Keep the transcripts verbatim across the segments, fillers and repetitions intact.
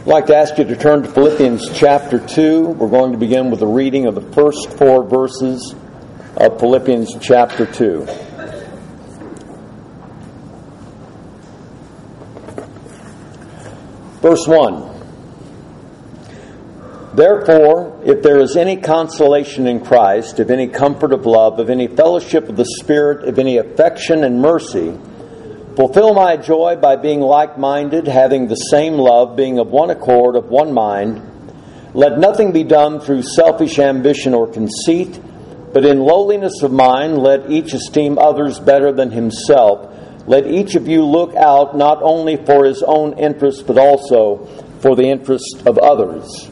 I'd like to ask you to turn to Philippians chapter two. We're going to begin with the reading of the first four verses of Philippians chapter two. Verse one. Therefore, if there is any consolation in Christ, of any comfort of love, of any fellowship of the Spirit, of any affection and mercy, fulfill my joy by being like-minded, having the same love, being of one accord, of one mind. Let nothing be done through selfish ambition or conceit, but in lowliness of mind let each esteem others better than himself. Let each of you look out not only for his own interest, but also for the interest of others.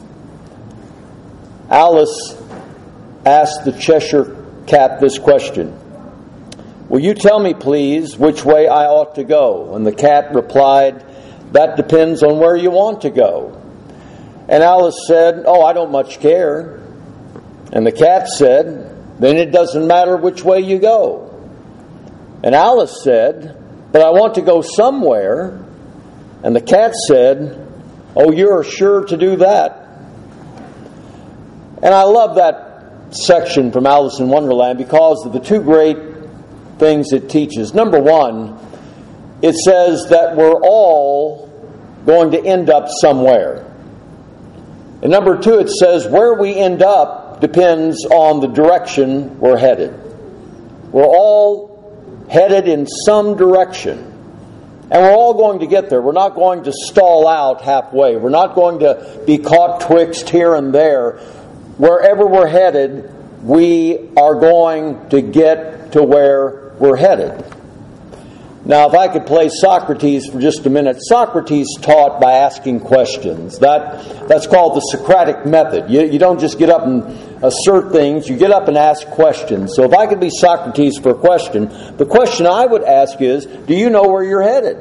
Alice asked the Cheshire Cat this question: "Will you tell me, please, which way I ought to go?" And the cat replied, "That depends on where you want to go." And Alice said, "Oh, I don't much care." And the cat said, "Then it doesn't matter which way you go." And Alice said, "But I want to go somewhere." And the cat said, "Oh, you're sure to do that." And I love that section from Alice in Wonderland because of the two great things it teaches. Number one, it says that we're all going to end up somewhere. And number two, it says where we end up depends on the direction we're headed. We're all headed in some direction. And we're all going to get there. We're not going to stall out halfway. We're not going to be caught twixt here and there. Wherever we're headed, we are going to get to where we're headed. Now, if I could play Socrates for just a minute. Socrates taught by asking questions. That That's called the Socratic method. You, you don't just get up and assert things. You get up and ask questions. So if I could be Socrates for a question, the question I would ask is, do you know where you're headed?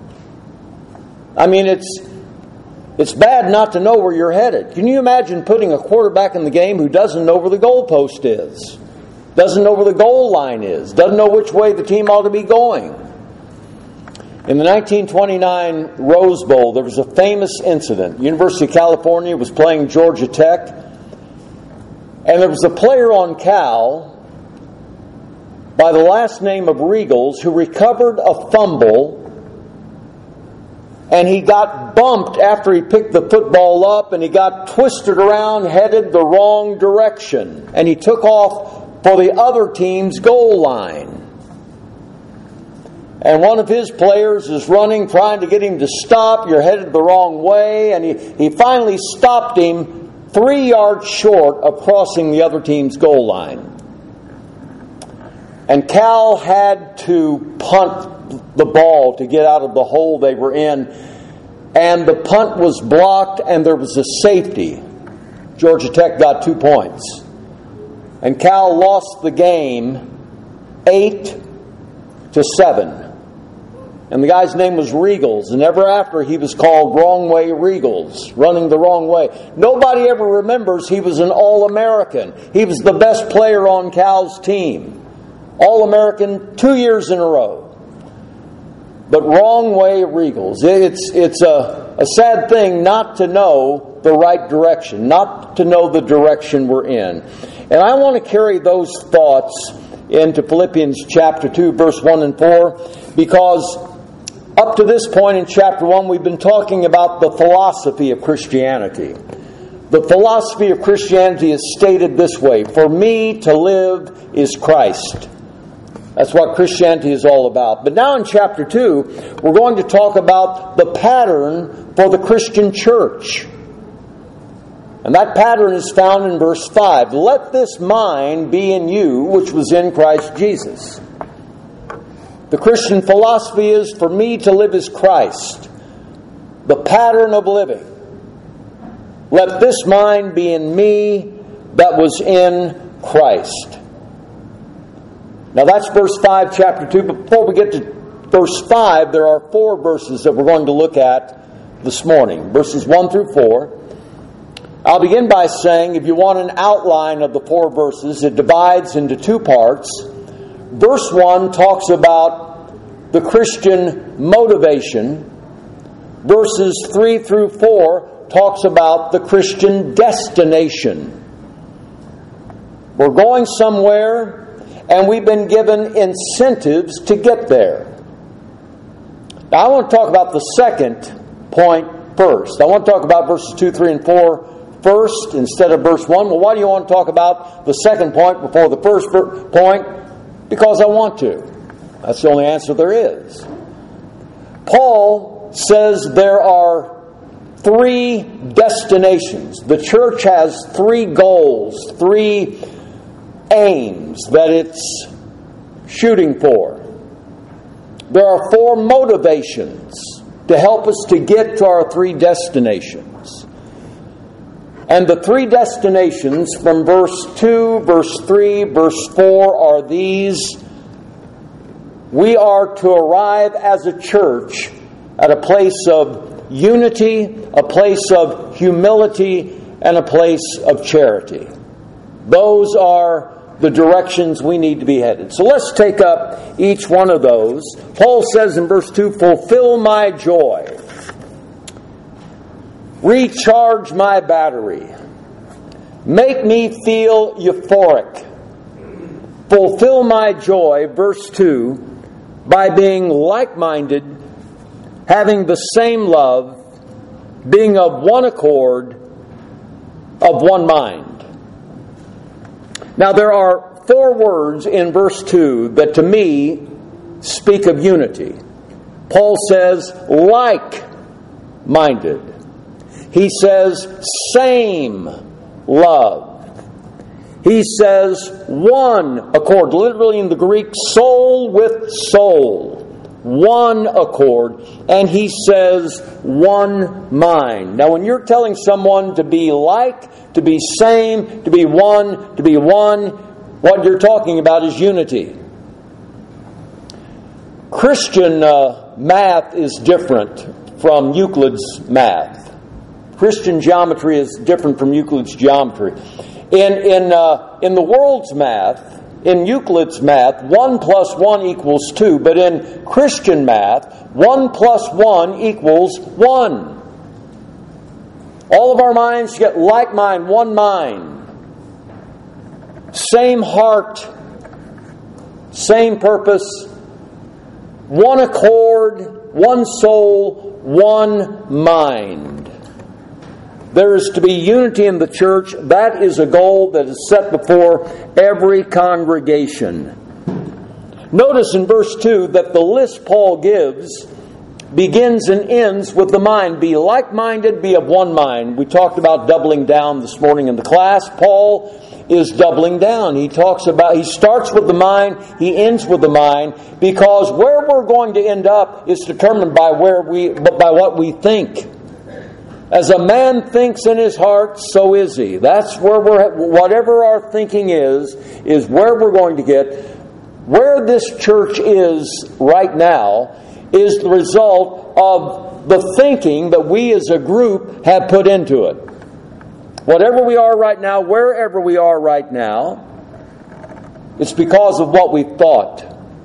I mean, it's it's bad not to know where you're headed. Can you imagine putting a quarterback in the game who doesn't know where the goalpost is? Doesn't know where the goal line is? Doesn't know which way the team ought to be going? In the nineteen twenty-nine Rose Bowl, there was a famous incident. University of California was playing Georgia Tech, and there was a player on Cal by the last name of Regals who recovered a fumble, and he got bumped after he picked the football up, and he got twisted around, headed the wrong direction, and he took off for the other team's goal line. And one of his players is running, trying to get him to stop. You're headed the wrong way. And he, he finally stopped him three yards short of crossing the other team's goal line. And Cal had to punt the ball to get out of the hole they were in. And the punt was blocked and there was a safety. Georgia Tech got two points. And Cal lost the game eight to seven. And the guy's name was Regals, and ever after he was called Wrong Way Regals, running the wrong way. Nobody ever remembers he was an All-American. He was the best player on Cal's team. All-American two years in a row. But Wrong Way Regals. It's, it's a, a sad thing not to know the right direction, not to know the direction we're in. And I want to carry those thoughts into Philippians chapter two, verse one and four, because up to this point in chapter one, we've been talking about the philosophy of Christianity. The philosophy of Christianity is stated this way: for me to live is Christ. That's what Christianity is all about. But now in chapter two, we're going to talk about the pattern for the Christian church. And that pattern is found in verse five. Let this mind be in you, which was in Christ Jesus. The Christian philosophy is, for me to live is Christ. The pattern of living. Let this mind be in me that was in Christ. Now that's verse five, chapter two. But before we get to verse five, there are four verses that we're going to look at this morning. Verses one through four. I'll begin by saying, if you want an outline of the four verses, it divides into two parts. Verse one talks about the Christian motivation. Verses three through four talks about the Christian destination. We're going somewhere, and we've been given incentives to get there. Now, I want to talk about the second point first. I want to talk about verses two, three, and four first instead of verse one. Well, why do you want to talk about the second point before the first point? Because I want to. That's the only answer there is. Paul says there are three destinations. The church has three goals, three aims that it's shooting for. There are four motivations to help us to get to our three destinations. And the three destinations from verse two, verse three, verse four are these. We are to arrive as a church at a place of unity, a place of humility, and a place of charity. Those are the directions we need to be headed. So let's take up each one of those. Paul says in verse two, fulfill my joy. Recharge my battery. Make me feel euphoric. Fulfill my joy, verse two, by being like-minded, having the same love, being of one accord, of one mind. Now there are four words in verse two that to me speak of unity. Paul says like-minded. He says same love. He says one accord. Literally in the Greek, soul with soul. One accord. And he says one mind. Now when you're telling someone to be like, to be same, to be one, to be one, what you're talking about is unity. Christian uh, math is different from Euclid's math. Christian geometry is different from Euclid's geometry. In in uh, in the world's math, in Euclid's math, one plus one equals two, but in Christian math, one plus one equals one. All of our minds get like mind, one mind. Same heart, same purpose, one accord, one soul, one mind. There is to be unity in the church. That is a goal that is set before every congregation. Notice in verse two that the list Paul gives begins and ends with the mind. Be like-minded, be of one mind. We talked about doubling down this morning in the class. Paul is doubling down. He talks about, he starts with the mind, he ends with the mind, because where we're going to end up is determined by where we, by what we think. As a man thinks in his heart, so is he. That's where we're, whatever our thinking is, is where we're going to get. Where this church is right now is the result of the thinking that we as a group have put into it. Whatever we are right now, wherever we are right now, it's because of what we thought.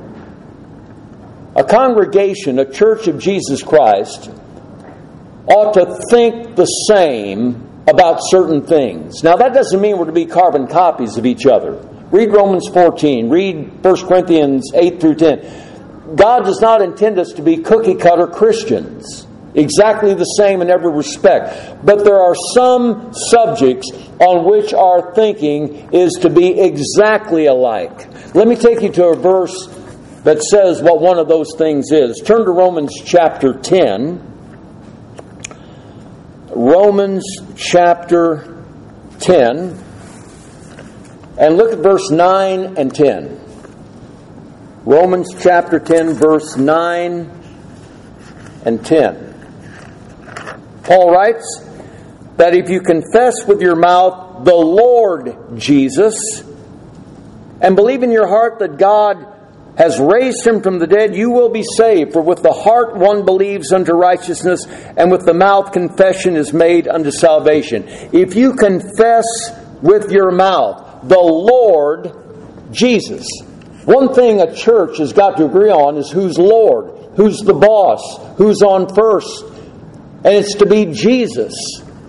A congregation, a church of Jesus Christ, ought to think the same about certain things. Now that doesn't mean we're to be carbon copies of each other. Read Romans fourteen, read First Corinthians eight through ten. God does not intend us to be cookie-cutter Christians, exactly the same in every respect. But there are some subjects on which our thinking is to be exactly alike. Let me take you to a verse that says what one of those things is. Turn to Romans chapter ten. Romans chapter ten. And look at verse nine and ten. Romans chapter ten, verse nine and ten. Paul writes that if you confess with your mouth the Lord Jesus and believe in your heart that God has raised him from the dead, you will be saved. For with the heart one believes unto righteousness, and with the mouth confession is made unto salvation. If you confess with your mouth the Lord Jesus. One thing a church has got to agree on is who's Lord, who's the boss, who's on first. And it's to be Jesus.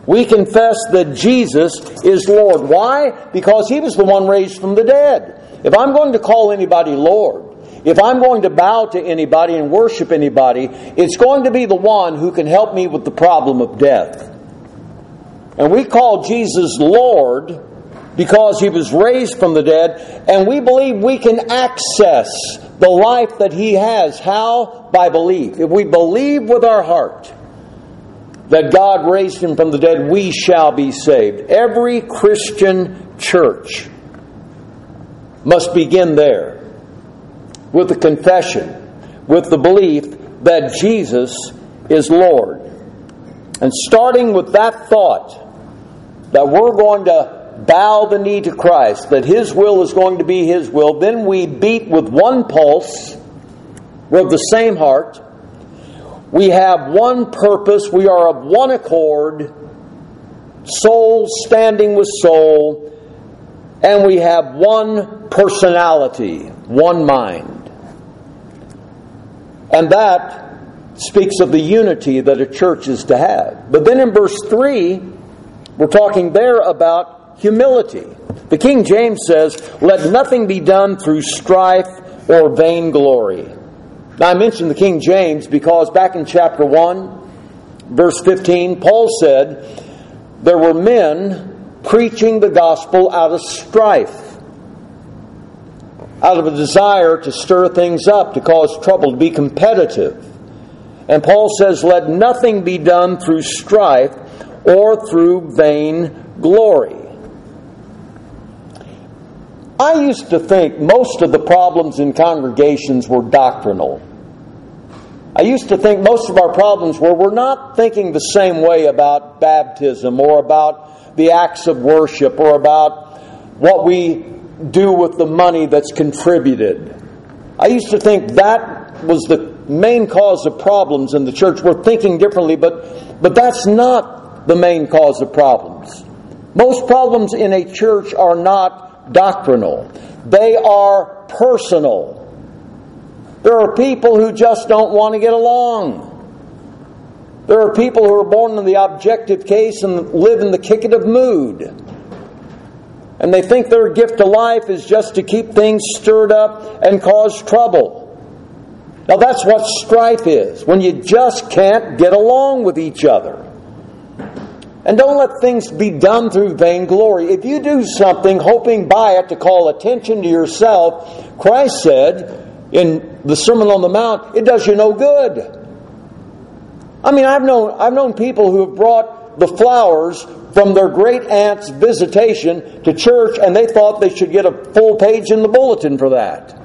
We confess that Jesus is Lord. Why? Because He was the one raised from the dead. If I'm going to call anybody Lord, if I'm going to bow to anybody and worship anybody, it's going to be the one who can help me with the problem of death. And we call Jesus Lord because He was raised from the dead, and we believe we can access the life that He has. How? By belief. If we believe with our heart that God raised Him from the dead, we shall be saved. Every Christian church must begin there with the confession, with the belief that Jesus is Lord. And starting with that thought, that we're going to bow the knee to Christ, that His will is going to be His will, then we beat with one pulse, we're of the same heart, we have one purpose, we are of one accord, soul standing with soul, and we have one personality, one mind. And that speaks of the unity that a church is to have. But then in verse three, we're talking there about humility. The King James says, "Let nothing be done through strife or vainglory." Now I mentioned the King James because back in chapter one, verse fifteen, Paul said, there were men preaching the gospel out of strife, out of a desire to stir things up, to cause trouble, to be competitive. And Paul says, let nothing be done through strife or through vain glory. I used to think most of the problems in congregations were doctrinal. I used to think most of our problems were we're not thinking the same way about baptism or about the acts of worship or about what we do with the money that's contributed. I used to think that was the main cause of problems in the church. We're thinking differently, but, but that's not the main cause of problems. Most problems in a church are not doctrinal. They are personal. There are people who just don't want to get along. There are people who are born in the objective case and live in the kick-it-of mood. And they think their gift to life is just to keep things stirred up and cause trouble. Now that's what strife is, when you just can't get along with each other. And don't let things be done through vainglory. If you do something hoping by it to call attention to yourself, Christ said in the Sermon on the Mount, it does you no good. I mean, I've known I've known people who have brought the flowers from their great aunt's visitation to church, and they thought they should get a full page in the bulletin for that.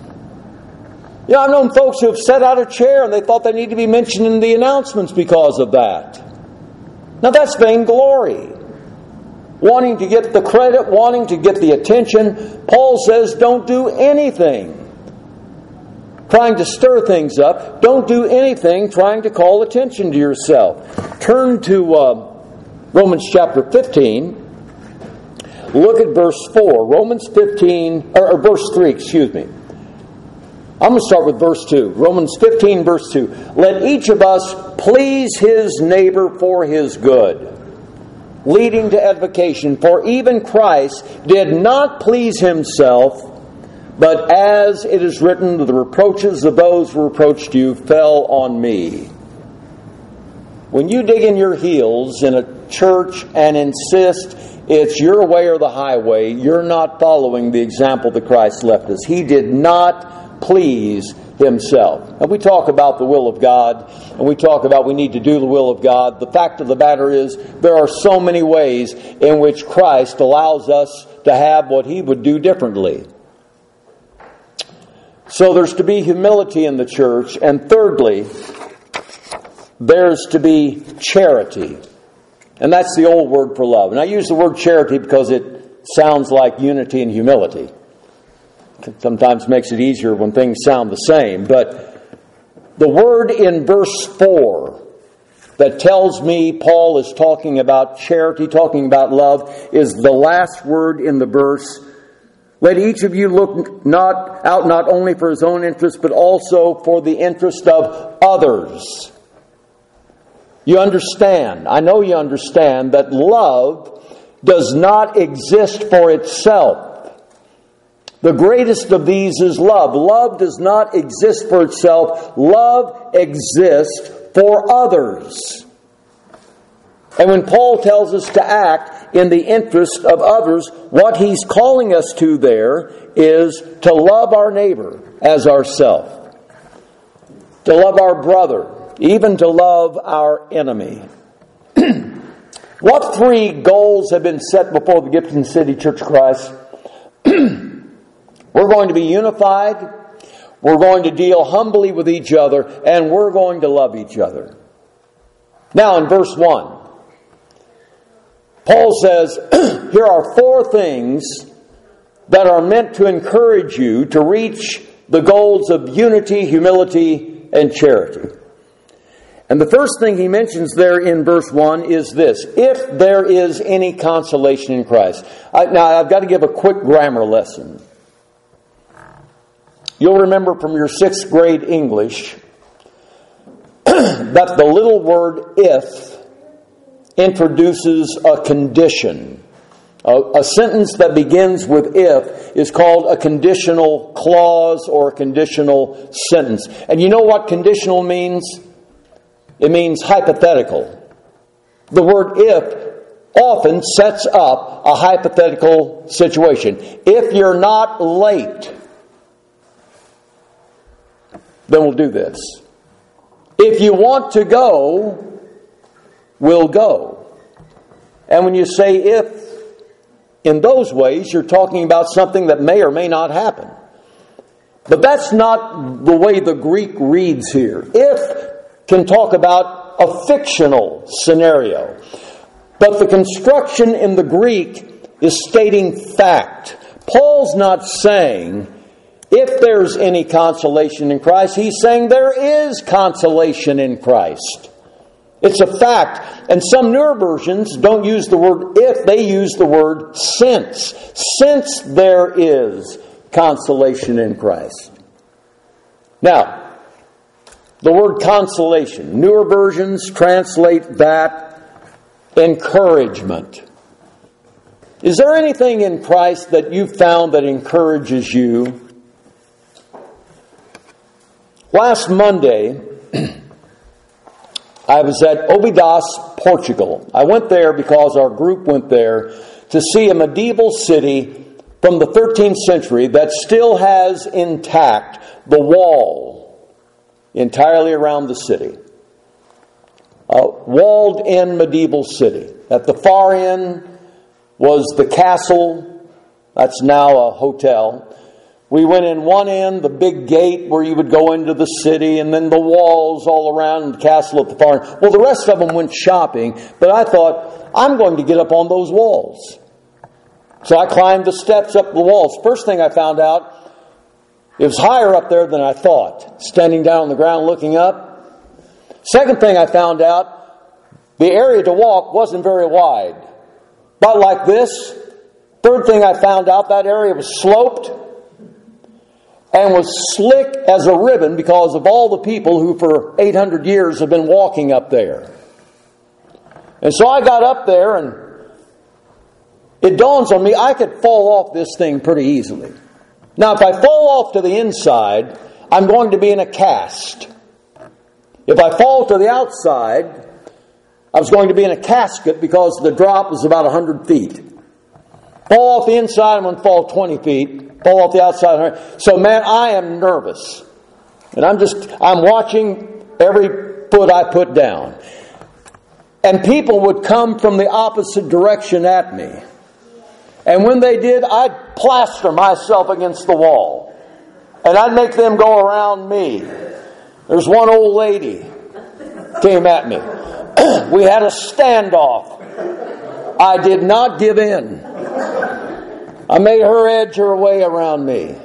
You know, I've known folks who have set out a chair and they thought they need to be mentioned in the announcements because of that. Now that's vainglory. Wanting to get the credit, wanting to get the attention. Paul says don't do anything trying to stir things up. Don't do anything trying to call attention to yourself. Turn to uh, Romans chapter fifteen. Look at verse four. Romans fifteen, or, or verse three, excuse me. I'm going to start with verse two. Romans fifteen, verse two. Let each of us please his neighbor for his good, leading to edification. For even Christ did not please himself, but as it is written, the reproaches of those who reproached you fell on me. When you dig in your heels in a church and insist it's your way or the highway, you're not following the example that Christ left us. He did not please himself. And we talk about the will of God, and we talk about we need to do the will of God. The fact of the matter is, there are so many ways in which Christ allows us to have what He would do differently. So there's to be humility in the church, and thirdly, there's to be charity. And that's the old word for love. And I use the word charity because it sounds like unity and humility. Sometimes makes it easier when things sound the same. But the word in verse four that tells me Paul is talking about charity, talking about love, is the last word in the verse. Let each of you look not out not only for his own interest, but also for the interest of others. You understand, I know you understand, that love does not exist for itself. The greatest of these is love. Love does not exist for itself. Love exists for others. And when Paul tells us to act in the interest of others, what he's calling us to there is to love our neighbor as ourselves, to love our brother, even to love our enemy. What three goals have been set before the Gibson City Church of Christ? We're going to be unified, we're going to deal humbly with each other, and we're going to love each other. Now in verse one, Paul says, here are four things that are meant to encourage you to reach the goals of unity, humility, and charity. And the first thing he mentions there in verse one is this: if there is any consolation in Christ. I, now, I've got to give a quick grammar lesson. You'll remember from your sixth grade English that the little word if introduces a condition. A, a sentence that begins with if is called a conditional clause or a conditional sentence. And you know what conditional means? It means hypothetical. The word if often sets up a hypothetical situation. If you're not late, then we'll do this. If you want to go, we'll go. And when you say if in those ways, you're talking about something that may or may not happen. But that's not the way the Greek reads here. If can talk about a fictional scenario. But the construction in the Greek is stating fact. Paul's not saying if there's any consolation in Christ. He's saying there is consolation in Christ. It's a fact. And some newer versions don't use the word if, they use the word since. Since there is consolation in Christ. Now, the word consolation. Newer versions translate that encouragement. Is there anything in Christ that you've found that encourages you? Last Monday, I was at Óbidos, Portugal. I went there because our group went there to see a medieval city from the thirteenth century that still has intact the wall entirely around the city. A walled-in medieval city. At the far end was the castle. That's now a hotel. We went in one end, the big gate where you would go into the city, and then the walls all around the castle at the far end. Well, the rest of them went shopping, but I thought, I'm going to get up on those walls. So I climbed the steps up the walls. First thing I found out, it was higher up there than I thought, standing down on the ground looking up. Second thing I found out, the area to walk wasn't very wide. About like this. Third thing I found out, that area was sloped and was slick as a ribbon because of all the people who for eight hundred years have been walking up there. And so I got up there and it dawns on me I could fall off this thing pretty easily. Now, if I fall off to the inside, I'm going to be in a cast. If I fall to the outside, I was going to be in a casket because the drop was about one hundred feet. Fall off the inside, I'm going to fall twenty feet. Fall off the outside, one hundred. So, man, I am nervous. And I'm just, I'm watching every foot I put down. And people would come from the opposite direction at me. And when they did, I'd plaster myself against the wall. And I'd make them go around me. There's one old lady came at me. We had a standoff. I did not give in. I made her edge her way around me.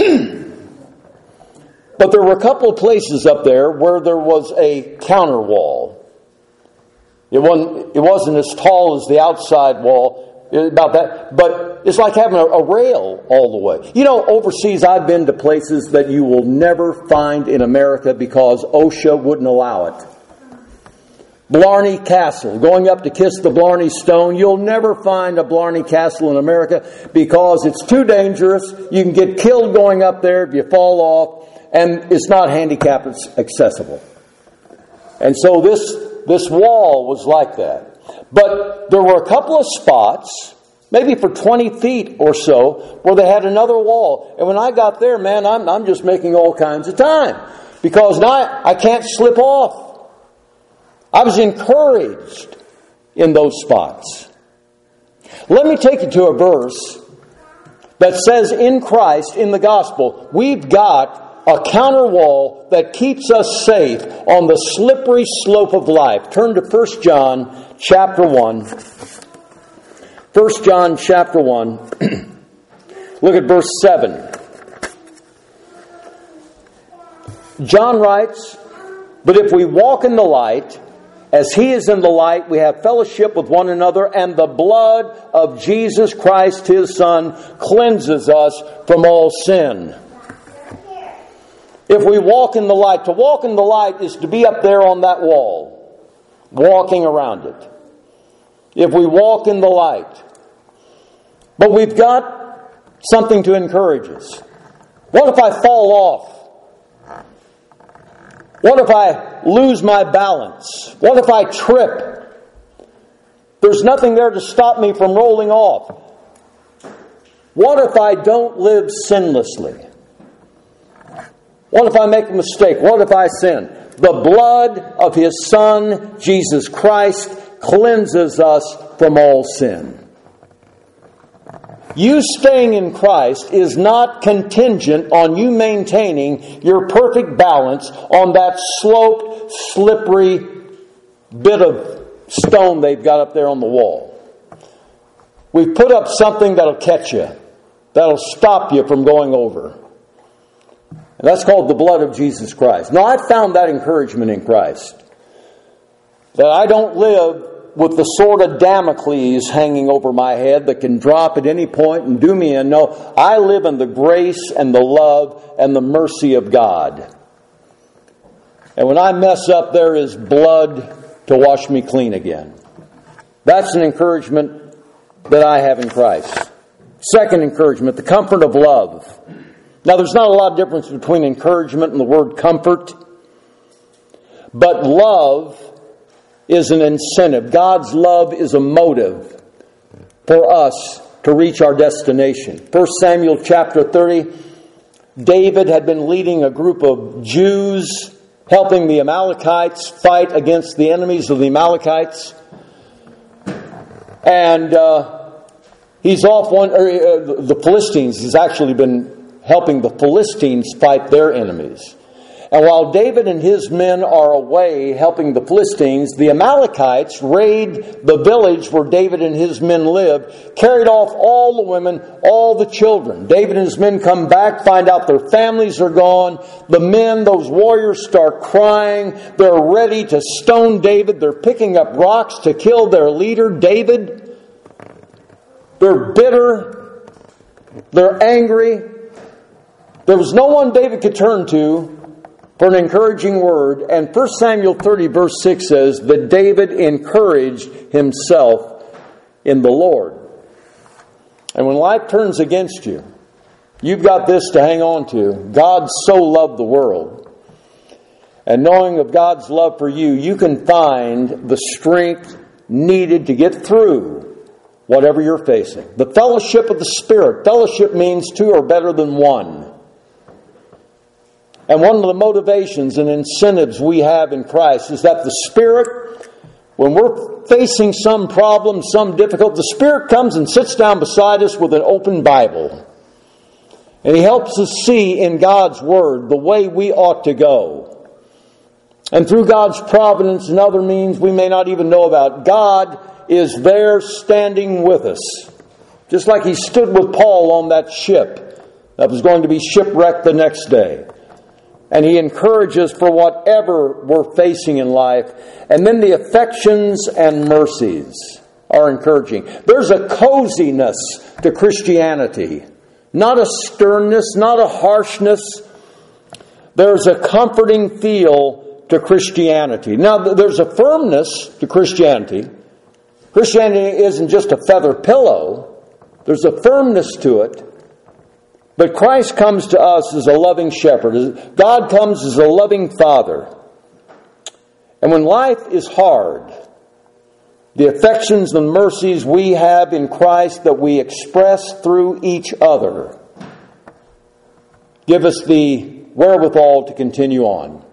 But there were a couple of places up there where there was a counter wall. It wasn't, it wasn't as tall as the outside wall. About that, but it's like having a, a rail all the way. You know, overseas I've been to places that you will never find in America because OSHA wouldn't allow it. Blarney Castle, going up to kiss the Blarney Stone. You'll never find a Blarney Castle in America because it's too dangerous. You can get killed going up there if you fall off, and it's not handicap accessible. And so this, this wall was like that. But there were a couple of spots, maybe for twenty feet or so, where they had another wall. And when I got there, man, I'm, I'm just making all kinds of time. Because now I, I can't slip off. I was encouraged in those spots. Let me take you to a verse that says in Christ, in the gospel, we've got a counter wall that keeps us safe on the slippery slope of life. Turn to First John chapter one. First John chapter one. Look at verse seven. John writes, "But if we walk in the light, as He is in the light, we have fellowship with one another, and the blood of Jesus Christ, His Son, cleanses us from all sin." If we walk in the light, to walk in the light is to be up there on that wall, walking around it. If we walk in the light. But we've got something to encourage us. What if I fall off? What if I lose my balance? What if I trip? There's nothing there to stop me from rolling off. What if I don't live sinlessly? What if I make a mistake? What if I sin? The blood of His Son, Jesus Christ, cleanses us from all sin. You staying in Christ is not contingent on you maintaining your perfect balance on that sloped, slippery bit of stone they've got up there on the wall. We've put up something that'll catch you, that'll stop you from going over. And that's called the blood of Jesus Christ. Now, I found that encouragement in Christ. That I don't live with the sword of Damocles hanging over my head that can drop at any point and do me in. No, I live in the grace and the love and the mercy of God. And when I mess up, there is blood to wash me clean again. That's an encouragement that I have in Christ. Second encouragement, the comfort of love. Now, there's not a lot of difference between encouragement and the word comfort. But love is an incentive. God's love is a motive for us to reach our destination. First Samuel chapter thirty, David had been leading a group of Jews, helping the Amalekites fight against the enemies of the Amalekites. And uh, he's off one, or, uh, the Philistines. He's actually been helping the Philistines fight their enemies. And while David and his men are away helping the Philistines, the Amalekites raid the village where David and his men lived, carried off all the women, all the children. David and his men come back, find out their families are gone. The men, those warriors, start crying. They're ready to stone David. They're picking up rocks to kill their leader, David. They're bitter. They're angry. There was no one David could turn to for an encouraging word. And First Samuel thirty verse six says that David encouraged himself in the Lord. And when life turns against you, you've got this to hang on to. God so loved the world. And knowing of God's love for you, you can find the strength needed to get through whatever you're facing. The fellowship of the Spirit. Fellowship means two are better than one. And one of the motivations and incentives we have in Christ is that the Spirit, when we're facing some problem, some difficult, the Spirit comes and sits down beside us with an open Bible. And He helps us see in God's Word the way we ought to go. And through God's providence and other means we may not even know about, God is there standing with us. Just like He stood with Paul on that ship that was going to be shipwrecked the next day. And He encourages for whatever we're facing in life. And then the affections and mercies are encouraging. There's a coziness to Christianity. Not a sternness, not a harshness. There's a comforting feel to Christianity. Now, there's a firmness to Christianity. Christianity isn't just a feather pillow. There's a firmness to it. But Christ comes to us as a loving shepherd. God comes as a loving father. And when life is hard, the affections and mercies we have in Christ that we express through each other give us the wherewithal to continue on.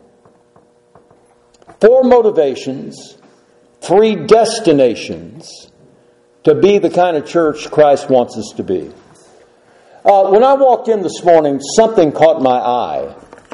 Four motivations, three destinations to be the kind of church Christ wants us to be. Uh, when I walked in this morning, something caught my eye.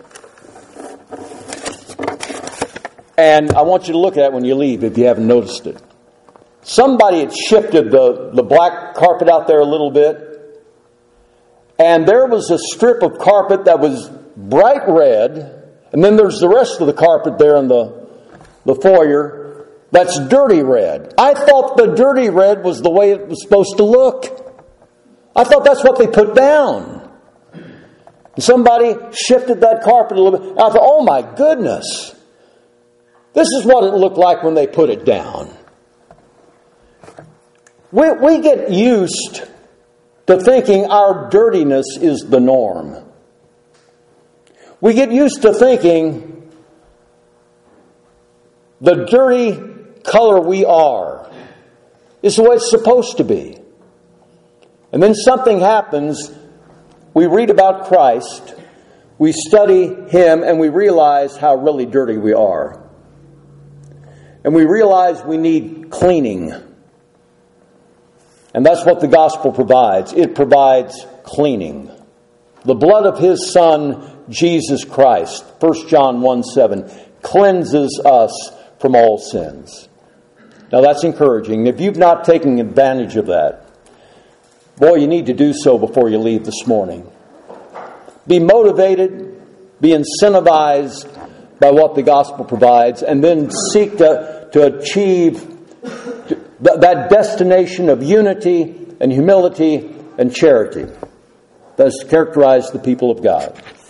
And I want you to look at it when you leave if you haven't noticed it. Somebody had shifted the, the black carpet out there a little bit. And there was a strip of carpet that was bright red. And then there's the rest of the carpet there in the, the foyer that's dirty red. I thought the dirty red was the way it was supposed to look. I thought that's what they put down. And somebody shifted that carpet a little bit. I thought, oh my goodness. This is what it looked like when they put it down. We, we get used to thinking our dirtiness is the norm. We get used to thinking the dirty color we are is the way it's supposed to be. And then something happens. We read about Christ, we study Him, and we realize how really dirty we are. And we realize we need cleaning. And that's what the gospel provides. It provides cleaning. The blood of His Son, Jesus Christ, First John one seven, cleanses us from all sins. Now that's encouraging. If you've not taken advantage of that, boy, you need to do so before you leave this morning. Be motivated, be incentivized by what the gospel provides, and then seek to, to achieve that destination of unity and humility and charity that has characterized the people of God.